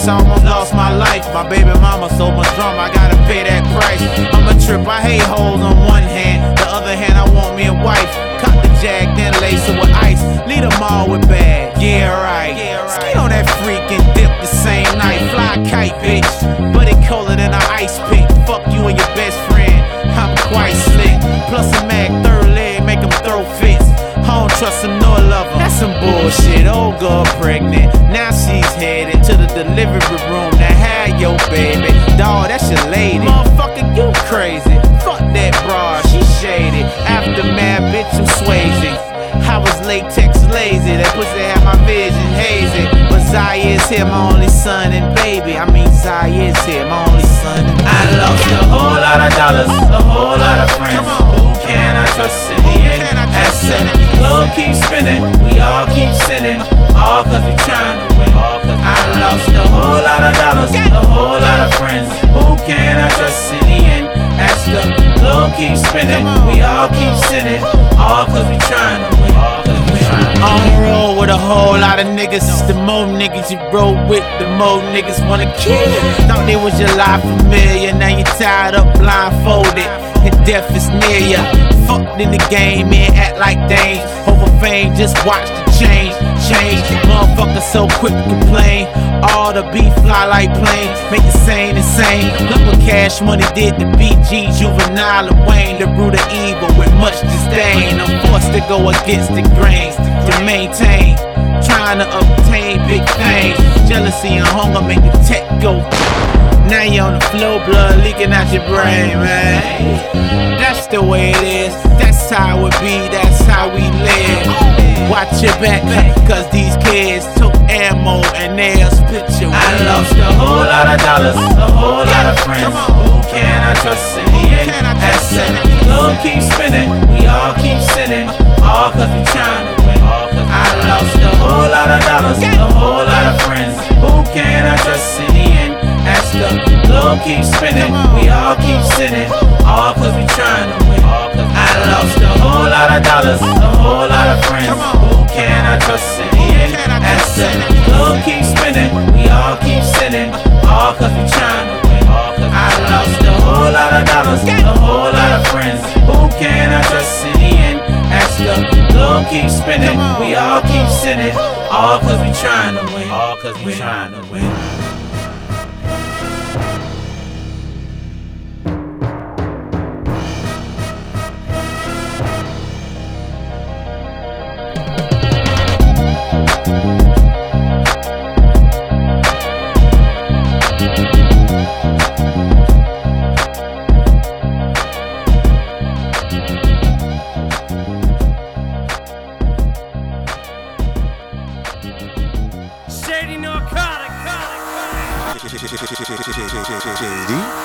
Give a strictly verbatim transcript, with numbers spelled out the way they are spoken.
twice, I almost lost my life. My baby mama sold my drum, I gotta pay that price. I'm a trip, I hate hoes on one hand, the other hand I want me a wife. Cut the jag, then lace her with ice. Lead them all with bag, yeah right. Ski on that freak and dip the same night. Fly kite, bitch, but it colder than an ice pick. Fuck you and your best friend, I'm quite slick. Plus a mag, third leg, make them throw fits. I don't trust him nor love him, that's some bullshit. Old girl pregnant, now she's headed to the delivery room to have your baby. Dawg, that's your lady. Motherfucker, you crazy. Fuck that broad, she shady. Aftermath, bitch, I'm Swayze. I was latex lazy, that pussy had my vision hazy. But Zaya's here, my only son and baby. I mean Zaya's here, my only son and baby. I lost a whole lot of dollars, a whole lot of friends. Who can I trust in the end? That's it. Love keeps spinning, we all keep sinning. All cause we trying to win. I lost a whole lot of dollars, a whole lot of friends. Who can I trust in the end? That's the love keeps spinning, we all keep sinning. All cause we trying to win. On the road with a whole lot of niggas. The more niggas you roll with, the more niggas wanna kill you. Thought they was your life familiar, now you tied up blindfolded and death is near ya. Fucked in the game and act like dames. Over fame, just watch the change. Change, motherfuckers so quick to complain. All the beef fly like planes, make the same insane. Look what Cash Money did to B G, Juvenile and Wayne. The root of evil with much disdain. I'm forced to go against the grains to maintain, trying to obtain big things. Jealousy and hunger make the tech go. Now you on the floor, blood leaking out your brain, man. That's the way it is, that's how it be, that's how we live. Watch your back, cause these kids took ammo and they'll split you. I lost a whole lot of dollars, a whole lot of friends. Who can I trust in the end? That's it. Love keeps spinning, we all keep sinning. All cause we trying to win. I lost a whole lot of dollars, a whole lot of friends. Who can I trust in the end? That's the love keeps spinning, we all keep sinning. All cause we trying to win. I lost a whole lot of dollars, a whole lot of friends. Who can I trust in the end? That's it. Love keeps spinning, we all keep sinning. All cause we trying to win. I lost a whole lot of dollars, a whole lot of friends. Who can I trust in the end? That's the love keeps spinning, we all keep sinning. All cause we trying to win. All cause we trying to win. Shady narcotic, narcotic, narcotic.